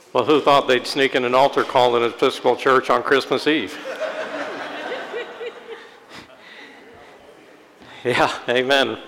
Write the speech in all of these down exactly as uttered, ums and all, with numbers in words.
Well, who thought they'd sneak in an altar call in an Episcopal church on Christmas Eve? Yeah, amen.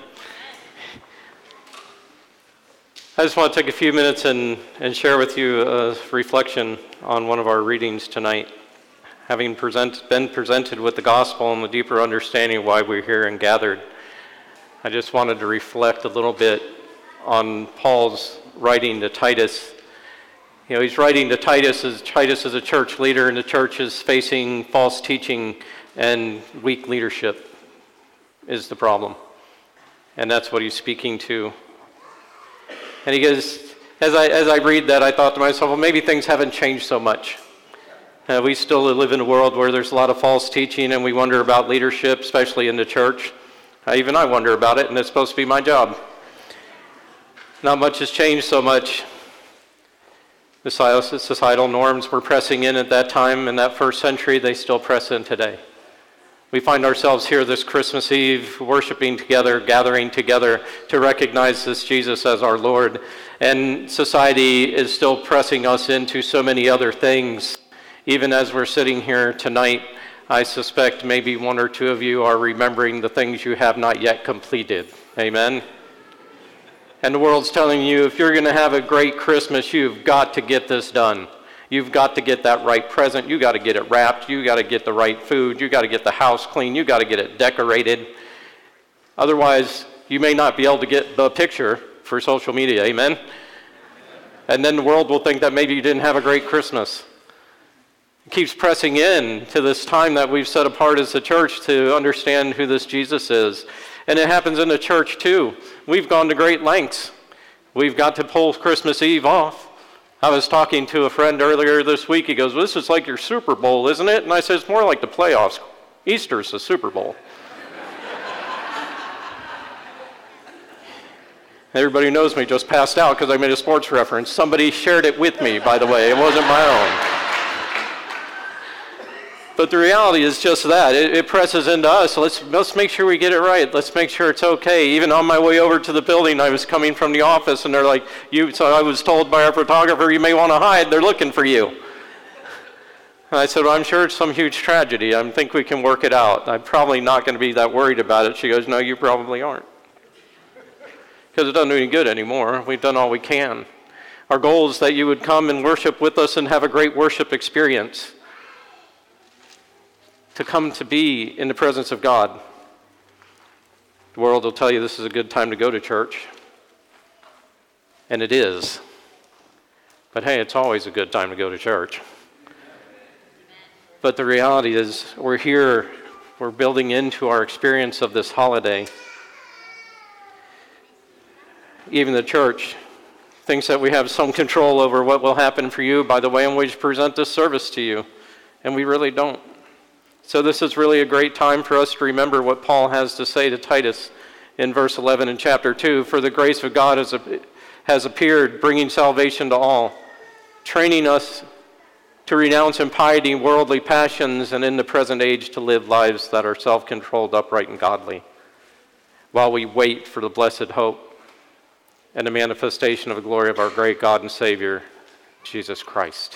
I just want to take a few minutes and, and share with you a reflection on one of our readings tonight. Having present, been presented with the gospel and the deeper understanding of why we're here and gathered, I just wanted to reflect a little bit on Paul's writing to Titus. You know, he's writing to Titus as Titus is a church leader, and the church is facing false teaching and weak leadership is the problem. And that's what he's speaking to. And he goes, as I as I read that, I thought to myself, well, maybe things haven't changed so much. Uh, we still live in a world where there's a lot of false teaching, and we wonder about leadership, especially in the church. Uh, even I wonder about it, and it's supposed to be my job. Not much has changed so much. The societal norms were pressing in at that time, in that first century, they still press in today. We find ourselves here this Christmas Eve, worshiping together, gathering together to recognize this Jesus as our Lord. And society is still pressing us into so many other things. Even as we're sitting here tonight, I suspect maybe one or two of you are remembering the things you have not yet completed. Amen? And the world's telling you, if you're going to have a great Christmas, you've got to get this done. You've got to get that right present. You got to get it wrapped. You got to get the right food. You got to get the house clean. You got to get it decorated. Otherwise, you may not be able to get the picture for social media. Amen? And then the world will think that maybe you didn't have a great Christmas. It keeps pressing in to this time that we've set apart as a church to understand who this Jesus is. And it happens in the church too. We've gone to great lengths. We've got to pull Christmas Eve off. I was talking to a friend earlier this week. He goes, well, this is like your Super Bowl, isn't it? And I said, it's more like the playoffs. Easter's the Super Bowl. Everybody who knows me just passed out because I made a sports reference. Somebody shared it with me, by the way. It wasn't my own. But the reality is just that. It, it presses into us. Let's, let's make sure we get it right. Let's make sure it's okay. Even on my way over to the building, I was coming from the office, and they're like, "You." So I was told by our photographer, you may want to hide. They're looking for you. And I said, well, I'm sure it's some huge tragedy. I think we can work it out. I'm probably not going to be that worried about it. She goes, no, you probably aren't. Because it doesn't do any good anymore. We've done all we can. Our goal is that you would come and worship with us and have a great worship experience. To come to be in the presence of God. The world will tell you this is a good time to go to church. And it is. But hey, it's always a good time to go to church. But the reality is, we're here, we're building into our experience of this holiday. Even the church thinks that we have some control over what will happen for you by the way in which we present this service to you. And we really don't. So this is really a great time for us to remember what Paul has to say to Titus in verse eleven in chapter two. For the grace of God has, has appeared, bringing salvation to all, training us to renounce impiety, worldly passions, and in the present age to live lives that are self-controlled, upright, and godly, while we wait for the blessed hope and the manifestation of the glory of our great God and Savior, Jesus Christ.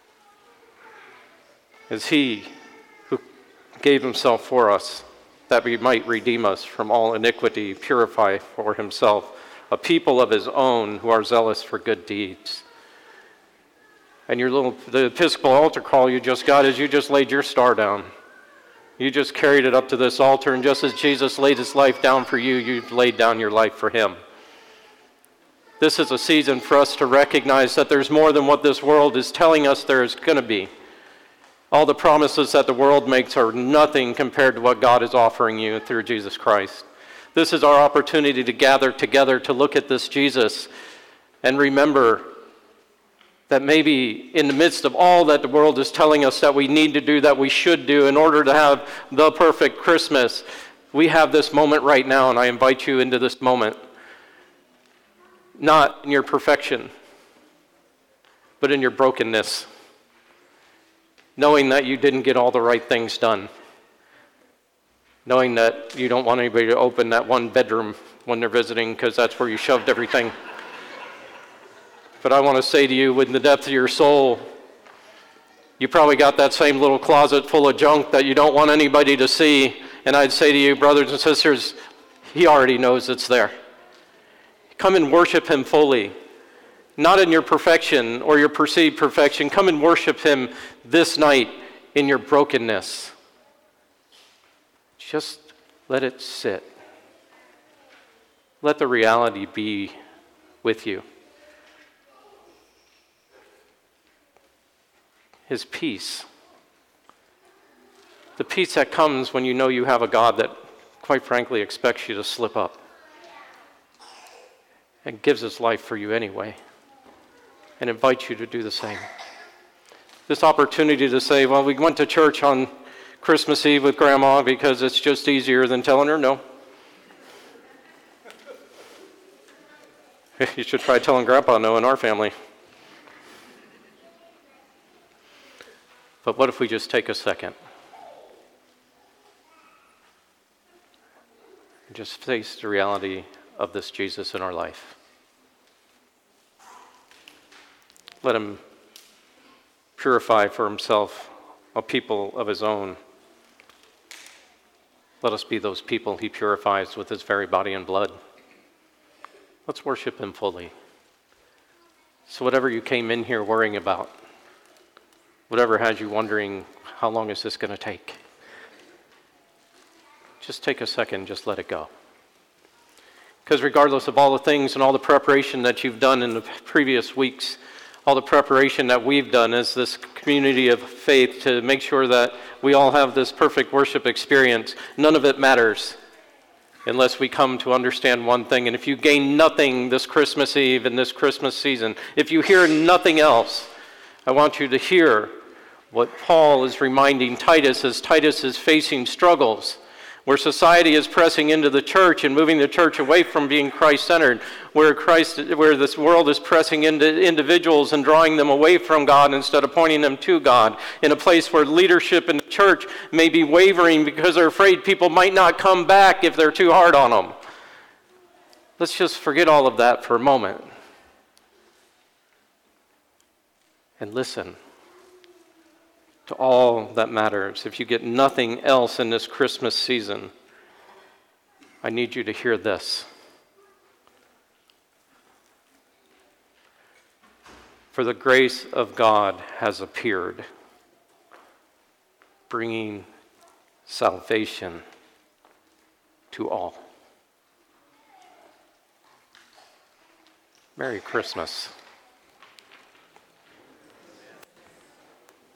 As he gave himself for us, that we might redeem us from all iniquity, purify for himself a people of his own who are zealous for good deeds. And your little, the Episcopal altar call you just got is you just laid your star down. You just carried it up to this altar, and just as Jesus laid his life down for you, you laid down your life for him. This is a season for us to recognize that there's more than what this world is telling us there is going to be. All the promises that the world makes are nothing compared to what God is offering you through Jesus Christ. This is our opportunity to gather together to look at this Jesus and remember that maybe in the midst of all that the world is telling us that we need to do, that we should do in order to have the perfect Christmas, we have this moment right now, and I invite you into this moment. Not in your perfection, but in your brokenness. Knowing that you didn't get all the right things done. Knowing that you don't want anybody to open that one bedroom when they're visiting because that's where you shoved everything. But I want to say to you, in the depth of your soul, you probably got that same little closet full of junk that you don't want anybody to see. And I'd say to you, brothers and sisters, he already knows it's there. Come and worship him fully. Not in your perfection or your perceived perfection. Come and worship him this night in your brokenness. Just let it sit. Let the reality be with you. His peace. The peace that comes when you know you have a God that, quite frankly, expects you to slip up and gives his life for you anyway and invites you to do the same. This opportunity to say, well, we went to church on Christmas Eve with Grandma because it's just easier than telling her no. You should try telling Grandpa no in our family. But what if we just take a second and just face the reality of this Jesus in our life? Let him purify for himself a people of his own. Let us be those people he purifies with his very body and blood. Let's worship him fully. So whatever you came in here worrying about, whatever has you wondering, how long is this going to take? Just take a second, just let it go. Because regardless of all the things and all the preparation that you've done in the previous weeks, all the preparation that we've done as this community of faith to make sure that we all have this perfect worship experience, none of it matters unless we come to understand one thing. And if you gain nothing this Christmas Eve and this Christmas season, if you hear nothing else, I want you to hear what Paul is reminding Titus as Titus is facing struggles where society is pressing into the church and moving the church away from being Christ-centered, where Christ, where this world is pressing into individuals and drawing them away from God instead of pointing them to God, in a place where leadership in the church may be wavering because they're afraid people might not come back if they're too hard on them. Let's just forget all of that for a moment and listen to all that matters. If you get nothing else in this Christmas season, I need you to hear this. For the grace of God has appeared, bringing salvation to all. Merry Christmas.